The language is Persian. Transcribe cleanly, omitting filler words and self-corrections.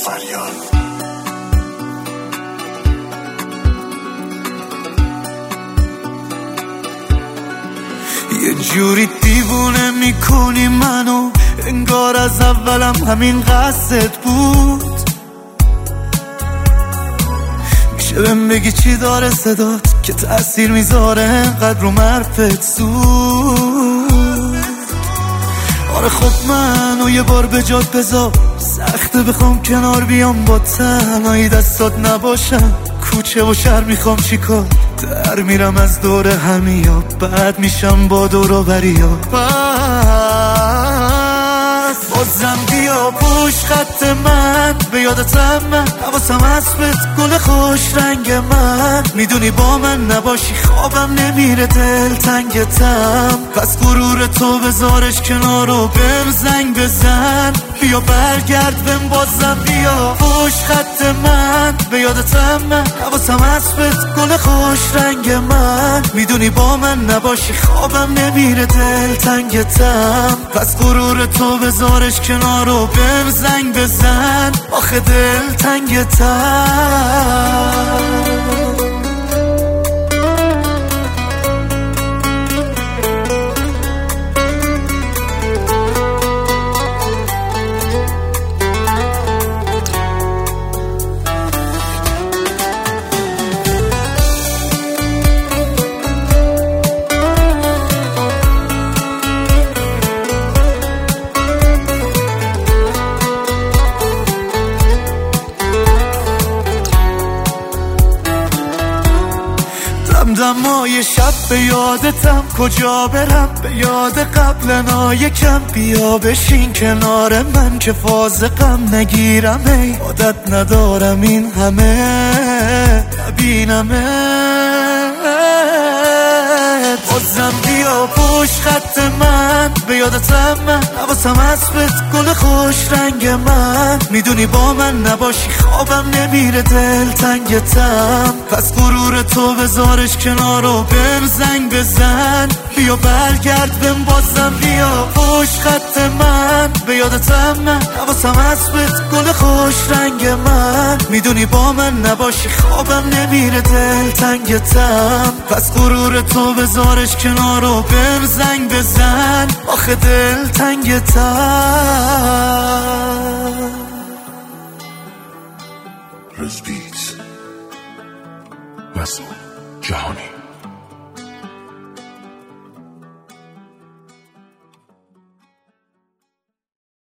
فریاد. یه جوری دیوونه میکنی منو، انگار از اولم همین قصدت بود. میشه بهم بگی چی داره صدات که تأثیر میذاره انقدر رو حرفت زود؟ آره خب منو یه بار به جات بذار، سخته بخوام کنار بیام با تنهایی دستات نباشم. کوچه و شهر میخوام چیکار، در میرم از دور همیا، بعد میشم با دور و بریا. پس بازم بیا پوش خط من، به یادتم من، حواسم اسبت گل خوش رنگ من. میدونی با من نباشی خوابم نمیره، دل تنگتم. پس غرور تو بذارش کنار و بهم زنگ بزن. بیا برگرد بهم بازم بیا پوش خط من، به یادتم من، حواسم اسبت گل خوش رنگ من. میدونی با من نباشی خوابم نمیره، دل تنگتم. پس غرور تو بذارش کنار و بهم زنگ بزن، آخه دل تنگتم. دمای شب به یادتم، کجا برم به یاد قبلنا. یکم بیا بشین کنار من که فاز غم نگیرم. ای عادت ندارم این همه نبینمت. بازم بیا پوش خط من، به یادتم من، حواسم اسبت گل خوش رنگ من. میدونی با من نباشی خوابم نمیره، دل تنگتم. پس غرور تو بذارش کنار و بهم زنگ بزن. بیا برگرد بهم بازم بیا پوش خط من، به یادتم من، حواسم اسبت گل خوش رنگ من. میدونی با من نباشی خوابم نمیره، دل تنگتم. پس غرور تو بذارش کنار و بهم زنگ بزن، آخه دل تنگتم. رزبیت مسئول جهانی.